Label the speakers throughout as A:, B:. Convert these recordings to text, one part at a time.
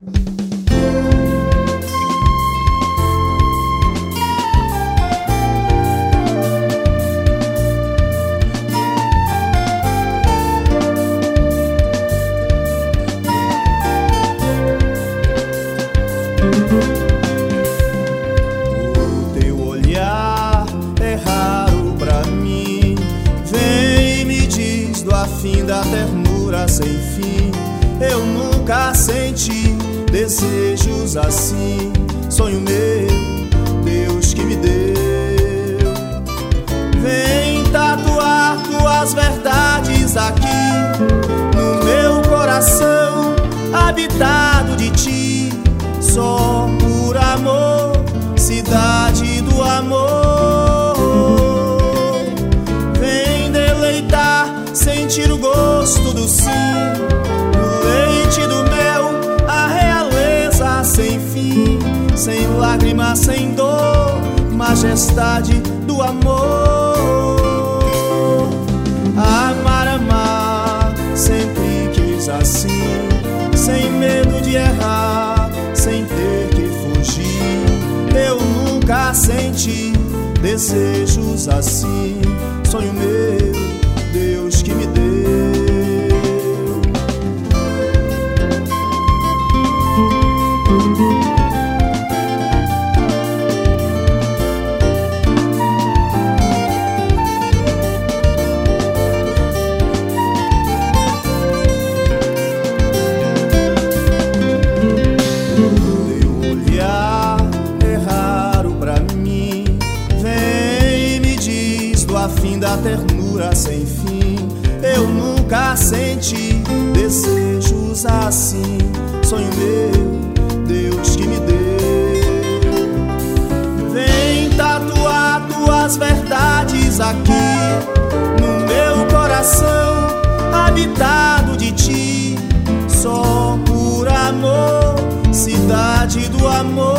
A: Fim da ternura sem fim, eu nunca senti desejos assim. Sonho meu, Deus que me deu. Vem tatuar tuas verdades aqui no meu coração, habitado de ti, só por amor, cidade do amor. Sentir o gosto do sim, do leite e do mel, a realeza sem fim, sem lágrimas, sem dor, majestade do amor. Amar, amar, sempre quis assim, sem medo de errar, sem ter que fugir. Eu nunca senti desejos assim. Sonho meu, Deus que me deu. Teu olhar é raro pra mim, vem e me diz do afim da ternura sem fim. Eu nunca senti desejos assim. Sonho meu, Deus que me deu. Vem tatuar tuas verdades aqui no meu coração, habitado de ti, só por amor, cidade do amor.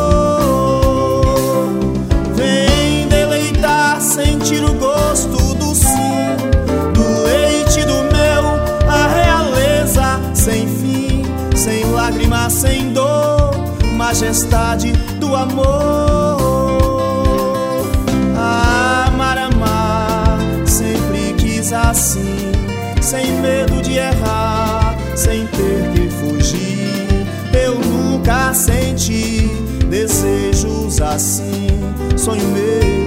A: Vem deleitar, sentir o gosto do sim, do leite e do mel, a realeza sem fim, sem lágrimas, sem dor, majestade do amor. Amar, amar, sempre quis assim, sem medo de errar, sem ter que fugir. Eu nunca senti desejos assim. Sonho meu,